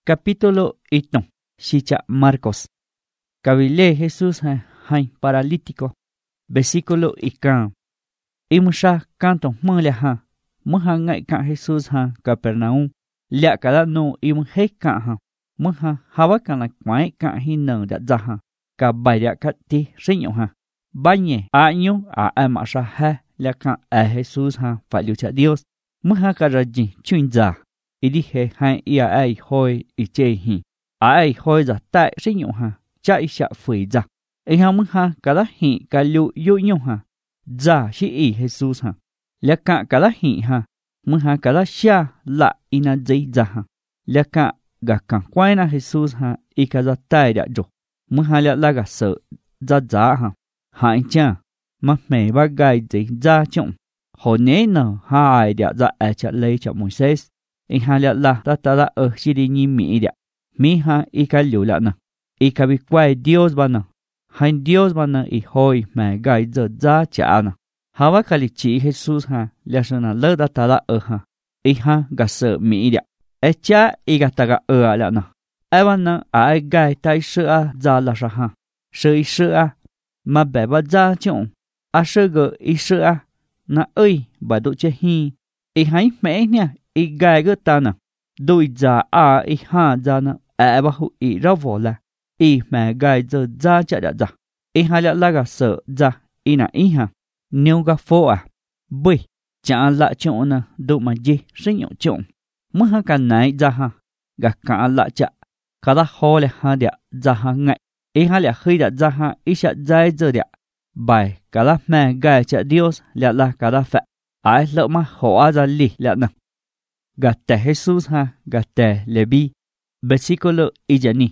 Capítulo 1. Sicha Marcos. Cabile Jesús hain paralítico. Versículo 1. Imusha canto mole ha. Muha ngai ka Jesús ha Capernaum. Lia kada no imu he ka ha. Muha hawa kana kwai ka hinang da za ha. Ka bai da ka ti sinyo ha. Bañe a nyu a amasha ha. Lia ka a Jesús ha faliucha Dios. Muha ka raji chunza. Y dije hai ia ai hoi i che hi. Ai hoi za tai sinyo ha. Cha isha fui za. E ha muha kada hi ka lu yu nyu ha. Za shi i Jesús ha. Lia ka kada hi ha. Muha kada sha la ina zai za ha. Lia ka ga kan kwai na Jesús ha. I ka za tai da jo. Muha lia la ga sợ za ha. Hai cha. Ma me ba gai zai za chong. Hồ nế nở hai dia za e cha lei cha Moises. I ha lia la ta da shi di ni mi dia. Mi ha i ka liu la na. I ka bi kwai Dios ba na. Hain Dios ba na i hoi me gai za cha na. Hawa ka li chi Jesús ha lia sana le da ta da ha. I ha ga sợ mi dia. E cha i ga ta ga la na. E ba na ai gai tai sữa za la sa ha. Sữa ma be ba za chong. A sữa i sữa na ơi bà độ che hi. I hai mẹ nha. I gai gơ ta na. Đôi za I ha za na. E ba hu I ra vô la. I mẹ gai za cha da za. I ha la ga sợ za. I na I ha. Nếu ga phô bui. Chả lạ chọn na. Độ mà gì sinh nhộn chọn. Mơ ha ka nai za ha. Ga ka lạ cha. Ka da ho le ha dia. Za ha ngại. I ha le khơi da za ha. I sha zai giờ dia. Bài cả la mẹ gai cha Dios lẹ la cả la phẹ. Ai lỡ mà họ ra li lẹ nè. Gate Jesús ha. Gate Levi. Versículo ijani.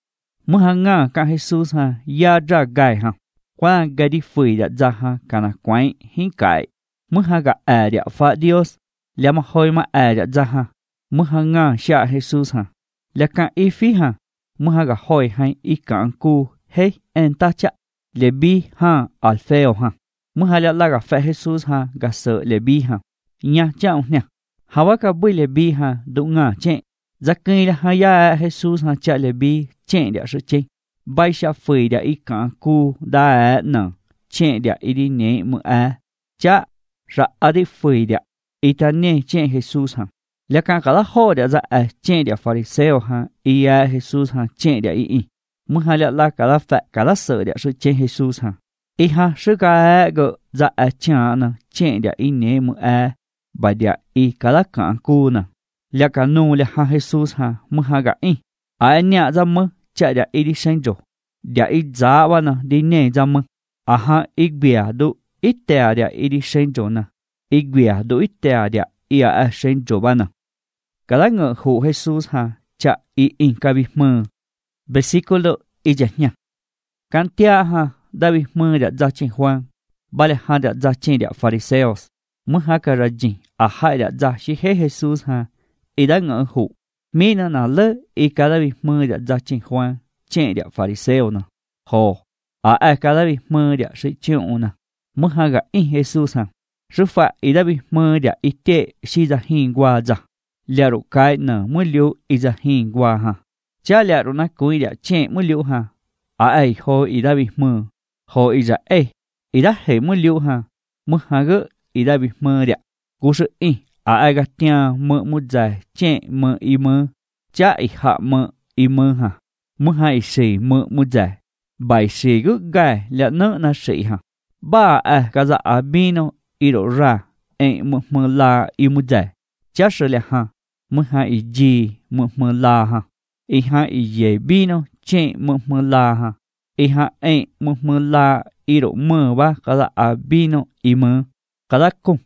Mơ ha nga ka Jesús ha. Ya ra gai ha. Qua gai đi phơi đã ra ha. Cả na quái hình cải. Mơ ha ga địa phá Dios. Lẹ mà hoi mà đã ra ha. Mơ ha nga xa Jesús ha. Lẹ ka y phi ha. Mơ ha ga hoi hay y cảng cu. Hey en ta cha. Levi ha Alfeo ha. Muha la ga fe Jesús ha ga sợ Levi ha. Nya chao nè. Hawa ka bui Levi ha du nga che. Zakei la ha ya Jesús ha cha Levi che dia sự che. Bai sha phơi dia I ka ku da na. Che dia I di ne mu a. Cha ra adi phơi dia. I ta ne che Jesús ha. La ka la ho dia za a che dia Phariseo ha. I ya Jesús ha che dia I. Muha la ka la fa ka la sợ dia sự che Jesús ha. I ha sự ka go za a cha na che dia I ne mu a. Ba dia I ka la ka ku na. La ka no le ha Jesús ha. Muha ga I. A nya za mu cha dia I di sen jo. Dia I za wa na di ne za mu. A ha I bia do I te dia I di sen jo na. I bia do I te dia I a sen jo ba na. Ka la ngờ hu Jesús ha cha I in ka bi mơ. Versículo ijanya. Cantia ha David mơ đã ra trên Juan. Bale ha đã ra trên địa Phariseos. Mơ ha ka raji a hai đã ra shi he Jesus ha. I đã ngỡ hụ. Mi na lơ I ka David mơ đã ra trên Juan. Trên địa Phariseo na. Hồ. A ka David mơ đã sự chịu na. Mơ ha ga in Jesus ha. Sư phạ I David mơ đã I tệ shi ra hình qua ra. Lẹ rụ cái nở mơ liu I ra hình qua ha. Cha lẹ rụ na cúi đã che mơ liu ha. Ai ho I David mơ. Ho I ra I đã hệ mơ liu ha. Mơ ha gỡ I David mơ đã. Cú sự ai gắt tia mơ mơ dài che mơ I mơ. Cha I hạ mơ I mơ ha. Mơ ha I sĩ mơ mơ dài. Bài sĩ gỡ gai lẹ nỡ na sĩ ha. Ba ka za abino I đổ ra. Mơ la I mơ dài. Cha sự lẹ ha. Mơ ha I ji mơ la ha. I ha I ye bino che mơ la ha. I ha mơ la I đổ mơ ba ka za abino I mơ. Ka za kung.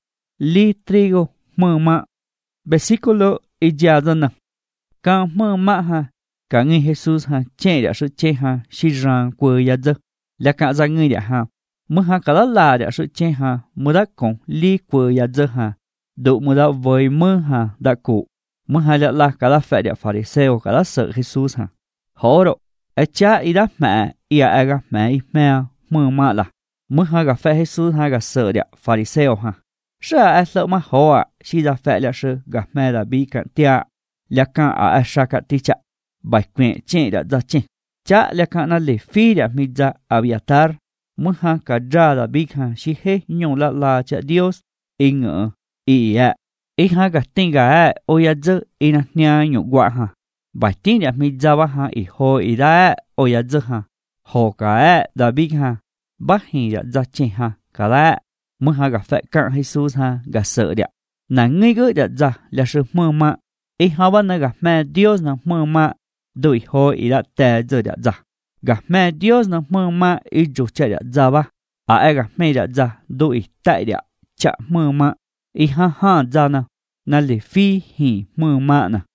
Li trigo mơ ma. Versículo ijazana. Ka mơ ma ha. Ka nghi Jesus ha che đã sự che ha. Si rang quơ ya dơ. La ka za nghi đã ha. Mơ ha ka la đã sự che ha. Mơ đã kong li quơ ya dơ ha. Độ mơ đã với mơ ha đã cụ. Mơ ha la ka la fe địa Phariseo ka la sợ Jesus ha. Hổ độ. Cha I đã mẹ. I ga mẹ I mẹ. Mơ ma la. Mơ ha ga fe Jesus ha ga sợ địa Phariseo ha. Sợ sợ mà hổ si ra fe la sự ga mẹ la bi cạn tia. lẽ cả ở Shaka ticha bài quyện trên đã ra trên cha lẽ cả na lệ phi đã mi ra Abiatar muốn ha cả ra là biết ha si hết nhung la cha Dios ngờ ạ ha cả tin cả ôi giờ in nia nhung quá ha bài tin đã mi ra wa ha hồi ra ôi giờ ha hồ cả đã biết ha bác hi đã ra trên ha cả là muốn ha gặp phải cả Jesus ha gặp sợ đấy nà ngay cái đã ra là sự mơ mạ ha vẫn là gặp mẹ Dios là mơ mạ đôi hồi đã tệ giờ đã ra gặp mẹ Dios là mơ mạ chủ chạy đã ra ba gặp mẹ đã ra đôi tại đã chả mơ mạ ha ra nào là lì phi hi mơ mạ nè